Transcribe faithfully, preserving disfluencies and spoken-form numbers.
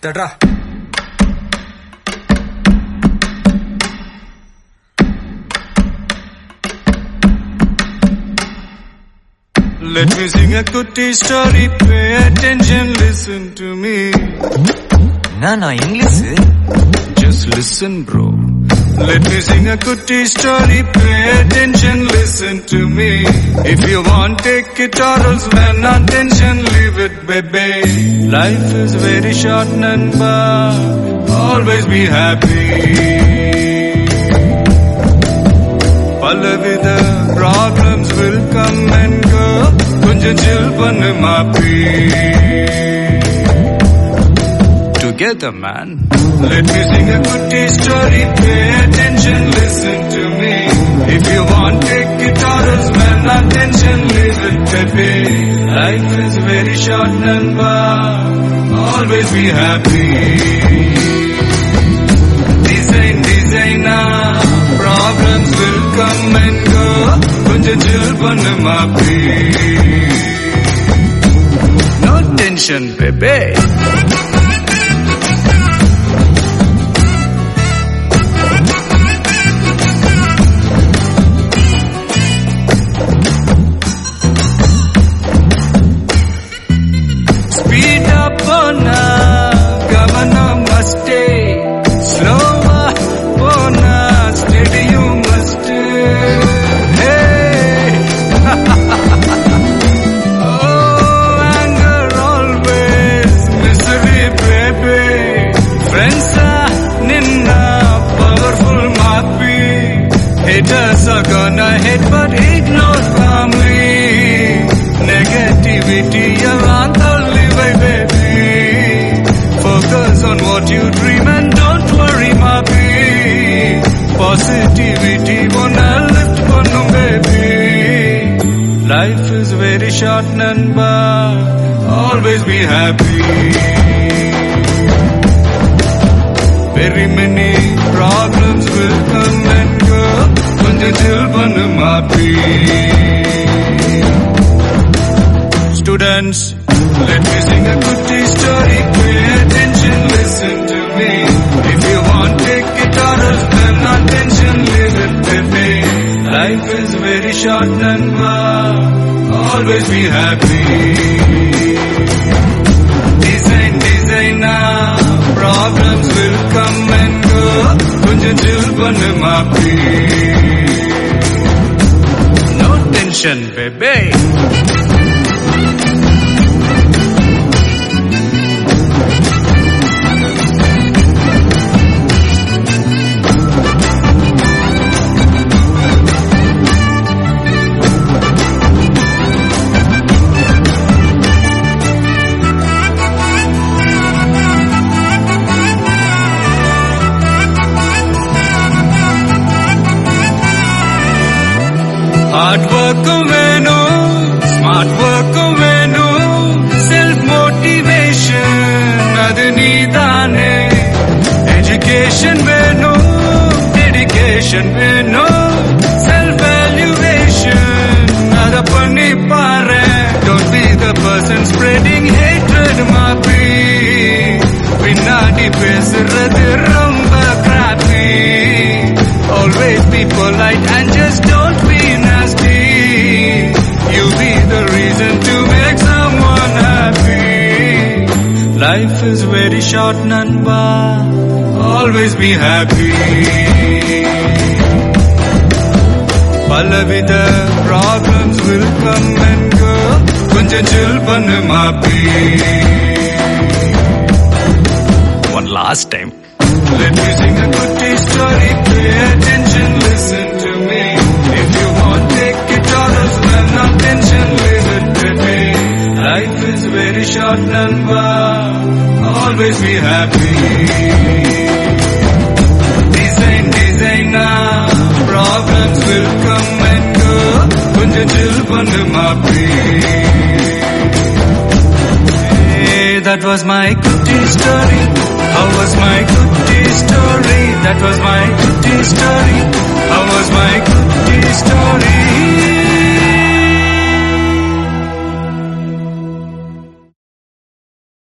Tatra. Let me sing a cutie story, pay attention, listen to me. Na na English? Just listen, bro. Let me sing a cutie story, pay attention, listen to me. If you want, take it or else man, attention, leave it, baby. Life is very short, Nanba, always be happy. Palavida problems will come and go, kunja chill pannu maapi. Together, man. Let me sing a goodie story, pay attention, listen to me. If you want, take it or else man, attention, leave it, baby. Life is very short, Nanba, always be happy. Design, designer, problems will come and go, kunja chill pannu maapi. No tension, baby. Speed up on a governor must stay. Slower on a steady you must stay. Hey, oh anger always misery, baby. Friends are ninna powerful maapi. Haters are gonna hate but ignore calmly. Negativity around baby, focus on what you dream and don't worry, maapi. Positivity wanna lift pannu, baby. Life is very short, Nanba, always be happy. Very many problems will come and go, kunja chill pannu maapi. Students, let me sing a goodie story, pay attention, listen to me. If you want, take it or else then attention, leave it, baby. Life is very short, Nanba, always be happy. Design, designer, problems will come and go, kunja chill pannu maapi. No tension, baby. Hard work venu, smart work venu, self motivation adu needane. Education venu, dedication venu, self valuation adu panni paare. Don't be the person spreading hatred, maapi. Pinnadi pesuradhu romba crappy. Always be polite and just don't be nasty. You be the reason to make someone happy. Life is very short, Nanba, always be happy. Palavida problems will come and go, kunja chill pannu maapi. One last time. Let me sing a goodie story, pay attention, listen to me. If you want, take it or else man, attention, leave it, baby. Life is very short, Nanba, always be happy. Design, designer, problems will come and go, kunja chill pannu maapi. Hey, that was my goodie story. How was my goodie story? That was my goodie story. How was my goodie story?